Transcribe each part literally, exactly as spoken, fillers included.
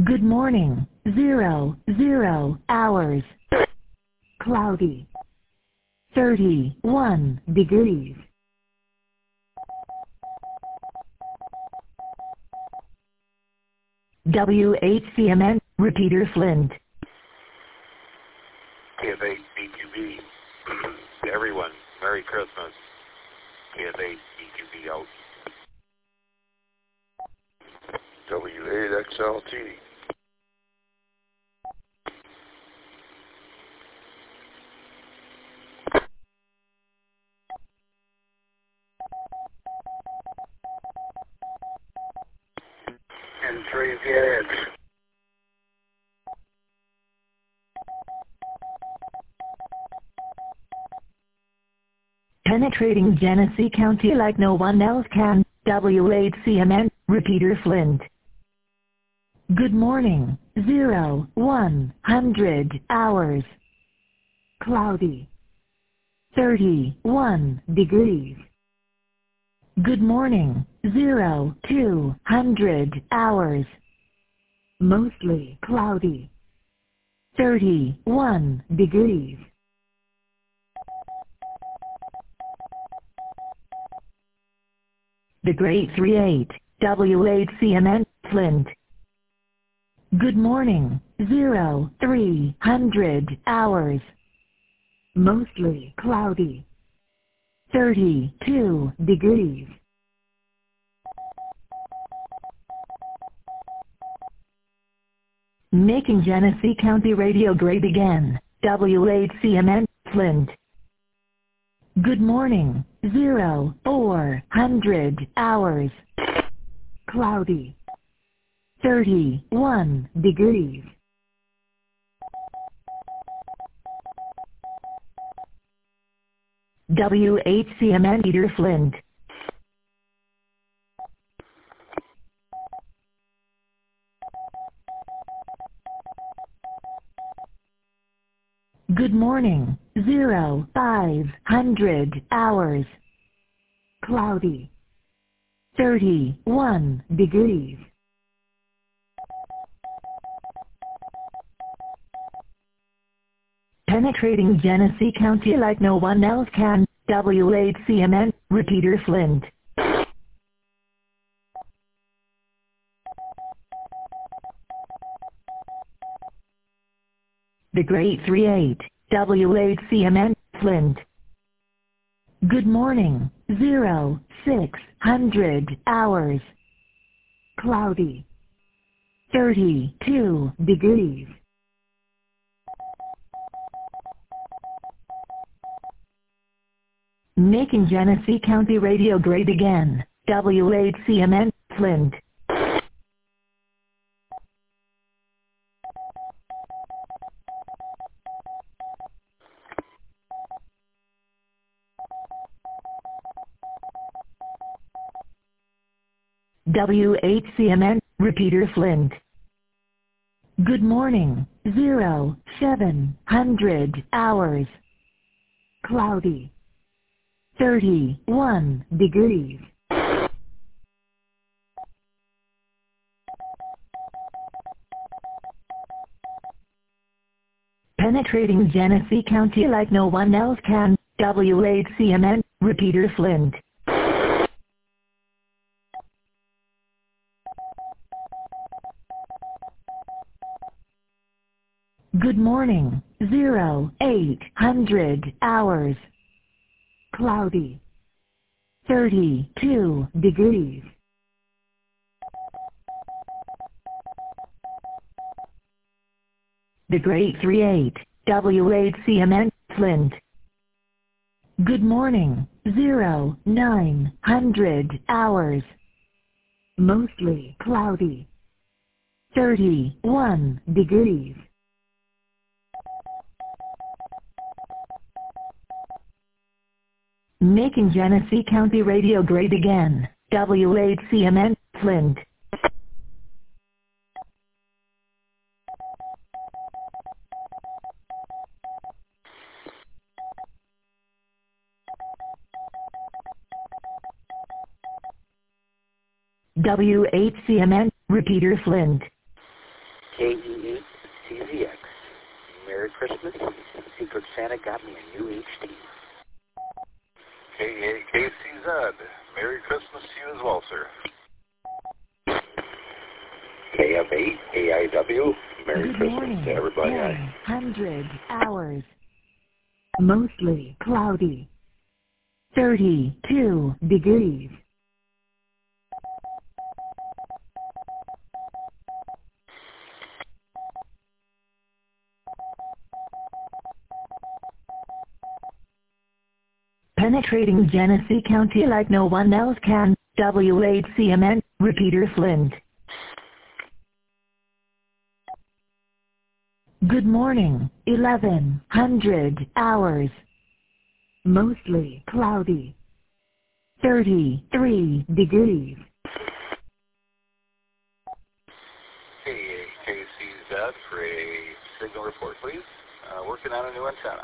Good morning. Zero, zero hours. Cloudy. thirty-one degrees. W H C M N, Repeater Flint. K F eight B Q B. To everyone, Merry Christmas. K F eight B Q B out. W eight X L T. And three V X. Penetrating Genesee County like no one else can. W H C M N, Repeater Flint. Good morning. Zero, one hundred hours. Cloudy. thirty-one degrees. Good morning. Zero, two hundred hours. Mostly cloudy. thirty-one degrees. The Great three eight, W H C M N, Flint. Good morning. Zero, three hundred hours. Mostly cloudy. thirty-two degrees. Making Genesee County radio great again. W H C M N, Flint. Good morning. Zero, four hundred hours. Cloudy. thirty-one degrees. W H C M N, Peter Flint. Good morning. Zero, five hundred hours. Cloudy. thirty-one degrees. Penetrating Genesee County like no one else can. W H C M N, Repeater Flint. The Great three eight, W H C M N, Flint. Good morning. Zero, six hundred hours. Cloudy. thirty-two degrees. Making Genesee County radio great again. W H C M N, Flint. W H C M N, Repeater Flint. Good morning. Zero, seven hundred hours. Cloudy. thirty-one degrees. Penetrating Genesee County like no one else can. W H C M N, Repeater Flint. Good morning. Zero, eight hundred hours. Cloudy. thirty-two degrees. The Great three eight, W H C M N, Flint. Good morning. Zero, nine hundred hours. Mostly cloudy. thirty-one degrees. Making Genesee County radio great again. W H C M N, Flint. W H C M N, Repeater Flint. K E eight C Z X. Merry Christmas. Secret Santa got me a new H D. K E eight K C Z. Merry Christmas to you as well, sir. K F eight A I W. Merry Good Christmas morning. to everybody. one hundred hours. Mostly cloudy. thirty-two degrees. Penetrating Genesee County like no one else can. W eight C M N, Repeater Flint. Good morning, eleven hundred hours. Mostly cloudy. thirty-three degrees. K E eight K C Z for a signal report, please. Uh, working on a new antenna.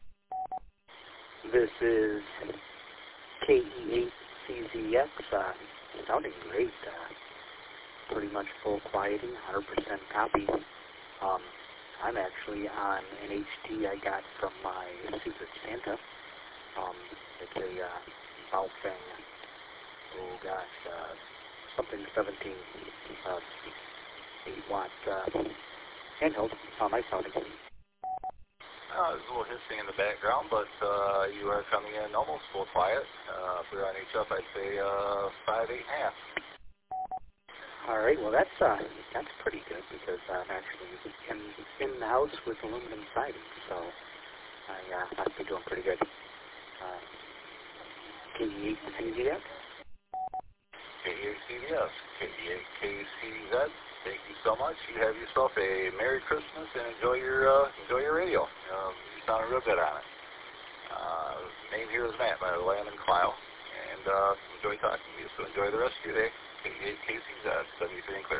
This is K E eight C Z X, uh, sounding great. Uh, pretty much full quieting, one hundred percent copy. Um, I'm actually on an H D I got from my Secret Santa. Um, it's a uh, Baofeng, oh gosh, uh, something seventeen, uh, eight watt uh, handheld. Uh, nice sounding. Uh, there's a little hissing in the background, but uh, you are coming in almost full quiet. Uh, if we're on H F, I'd say uh, five, eight and a half. All right, well that's uh, that's pretty good because I'm actually in, in the house with aluminum siding, so I uh, must be doing pretty good. Uh, K E eight C Z X? K E eight C Z X, K E eight K C Z. Thank you so much. You have yourself a Merry Christmas and enjoy your uh, enjoy your radio. Um, you sounded real good on it. Uh, name here is Matt, by the way. I'm in Clio, and uh, enjoy talking to you. So enjoy the rest of your day. K E eight K C Z, W three and clear.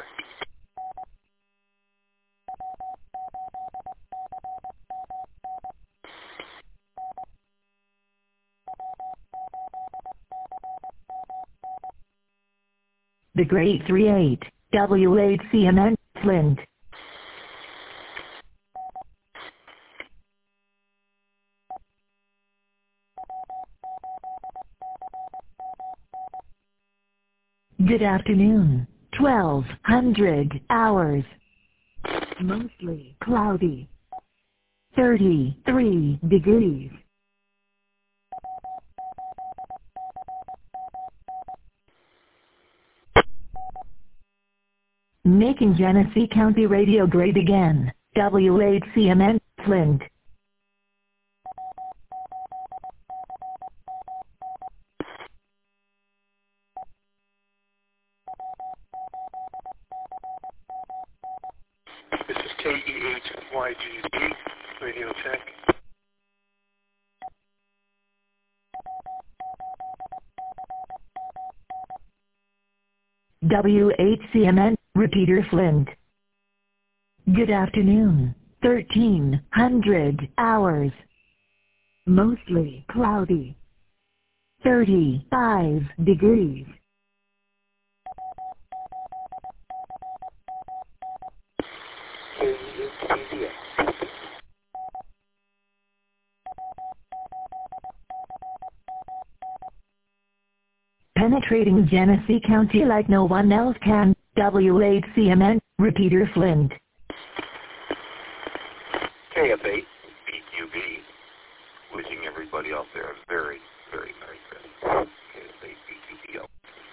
The Great three eight, W eight C M N, Flint. Good afternoon, twelve hundred hours. Mostly cloudy. thirty-three degrees. Making Genesee County radio great again. W eight C M N, Flint. This is K E eight Y G D, Radio Tech. W eight C M N, Repeater Flint. Good afternoon, thirteen hundred hours. Mostly cloudy. thirty-five degrees. K E eight C Z X. Penetrating Genesee County like no one else can. W eight C M N, Repeater Flint. K F eight B Q B. Wishing everybody out there a very, very Merry Christmas. K F eight B Q B.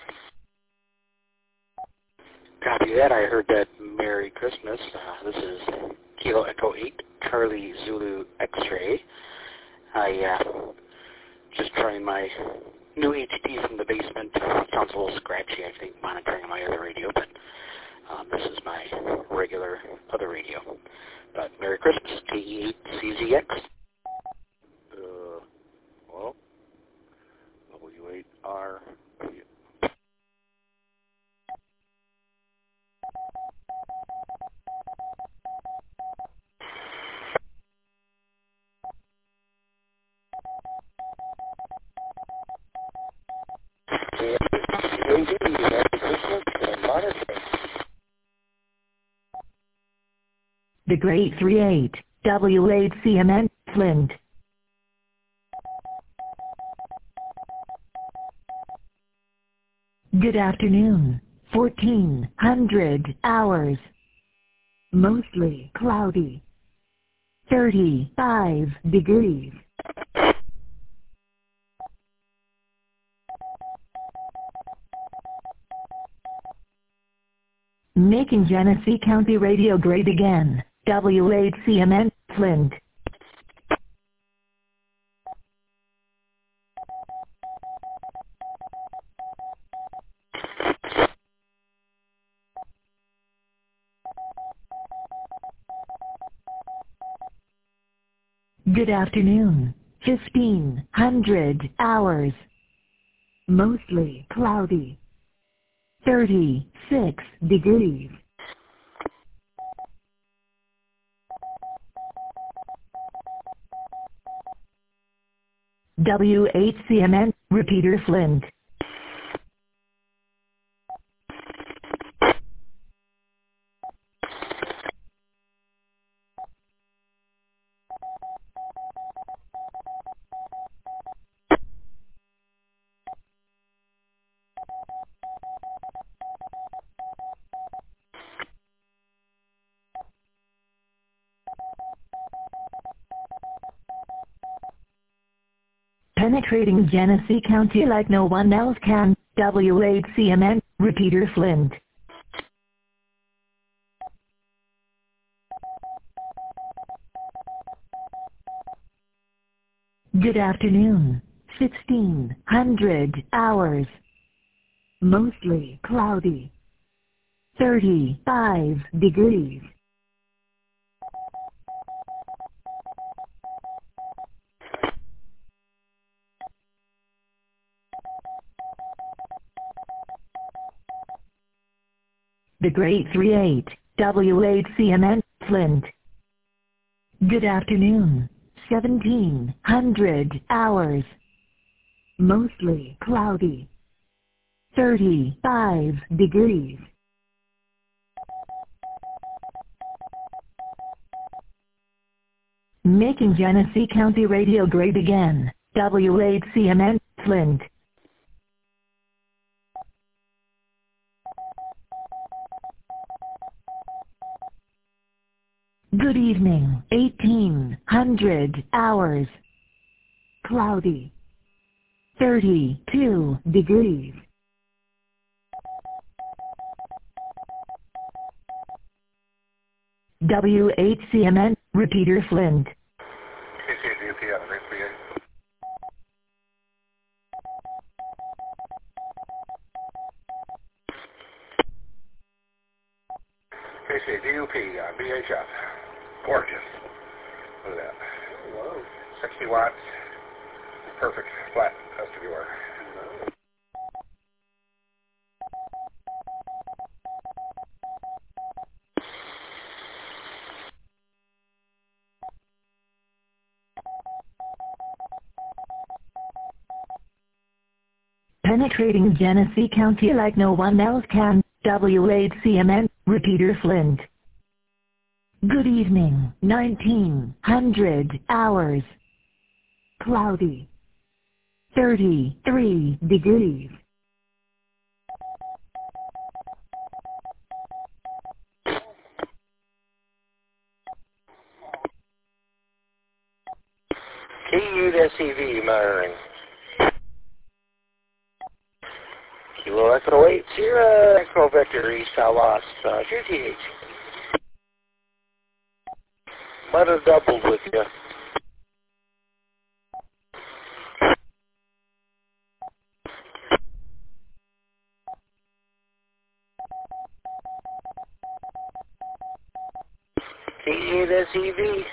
Copy that. I heard that. Merry Christmas. Uh, this is Kilo Echo eight, Charlie Zulu X-Ray. I uh, just trying my new H D from the basement. Sounds a little scratchy, I think, monitoring my other radio, but um, this is my regular other radio. But Merry Christmas, K E eight C Z X. Uh, well, W eight R. Merry Christmas and monitoring. The Great three eight, W eight C M N, Flint. Good afternoon, fourteen hundred hours. Mostly cloudy. thirty-five degrees. Making Genesee County Radio great again. W eight C M N, Flint. Good afternoon, fifteen hundred hours. Mostly cloudy. thirty-six degrees. W eight C M N, Repeater Flint. Penetrating Genesee County like no one else can. W eight C M N, Repeater Flint. Good afternoon, sixteen hundred hours. Mostly cloudy. thirty-five degrees. The Great three eight, W eight C M N, Flint. Good afternoon, seventeen hundred hours. Mostly cloudy. thirty-five degrees. Making Genesee County Radio great again. W eight C M N, Flint. Good evening, eighteen hundred hours. Cloudy. thirty-two degrees. W eight C M N, Repeater Flint. K C D U P on the Great three eight. K C D U P on B H F. Gorgeous. Look at that. Whoa. sixty watts. Perfect flat vestibular. Penetrating Genesee County like no one else can. W eight C M N, Repeater Flint. Good evening, nineteen hundred hours. Cloudy. thirty-three degrees. K U S E V monitoring. Kilo Echo eight zero, Echo Vector East, I lost uh, G T H. Might have doubled with you. K U S E V.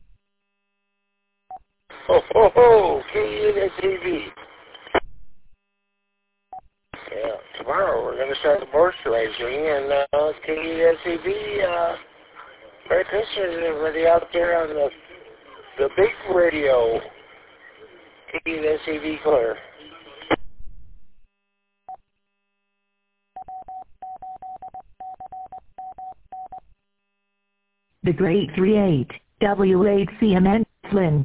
Ho ho ho, K U S E V. Yeah, tomorrow we're going to start the moisturizing, and uh, K U S E V, uh, Merry Christmas to everybody out there on the, the big radio. K U S E V clear. The Great three eight, W eight C M N, Flint.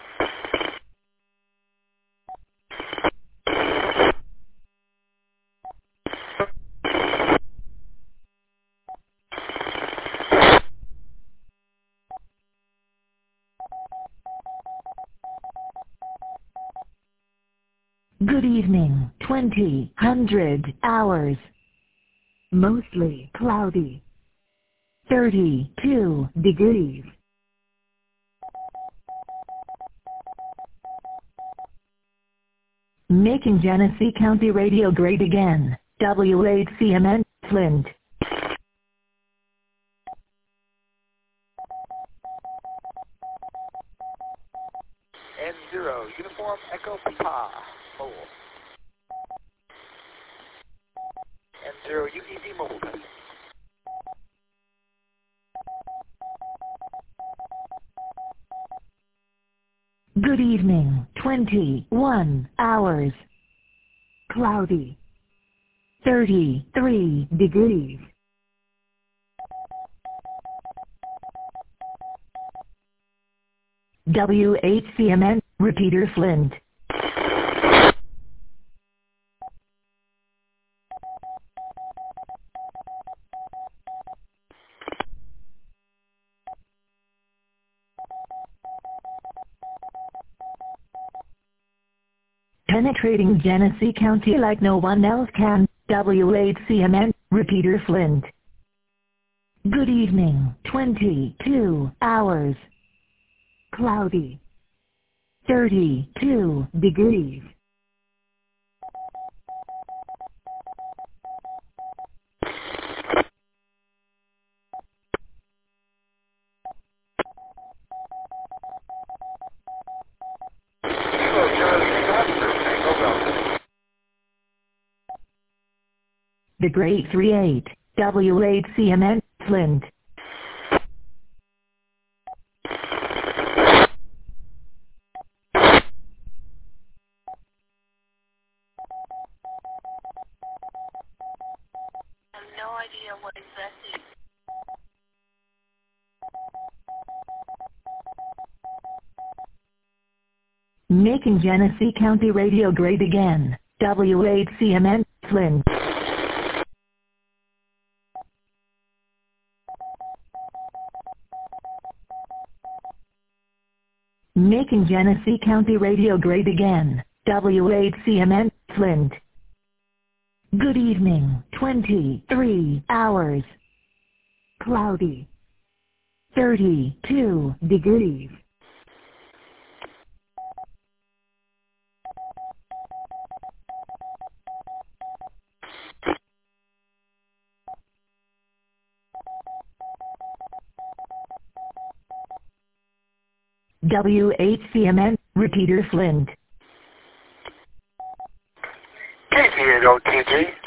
Good evening, twenty, hundred, hours. Mostly cloudy. thirty-two degrees. Making Genesee County Radio great again. W eight C M N, Flint. N zero, Uniform Echo Papa, mobile. N zero, U E D mobile testing. Good evening, twenty-one, hours. Cloudy. thirty-three degrees. W eight C M N, repeater Flint. Penetrating Genesee County like no one else can. W eight C M N, repeater Flint. Good evening, twenty-two, hours. Cloudy. thirty-two degrees. The Great three eight, W eight C M N, Flint. I have no idea what exactly. Making Genesee County Radio great again. W eight C M N, Flint. Making Genesee County Radio great again. W eight C M N, Flint. Good evening, twenty-three, hours. Cloudy. thirty-two degrees. W eight C M N, repeater Flint. K T eight O T G.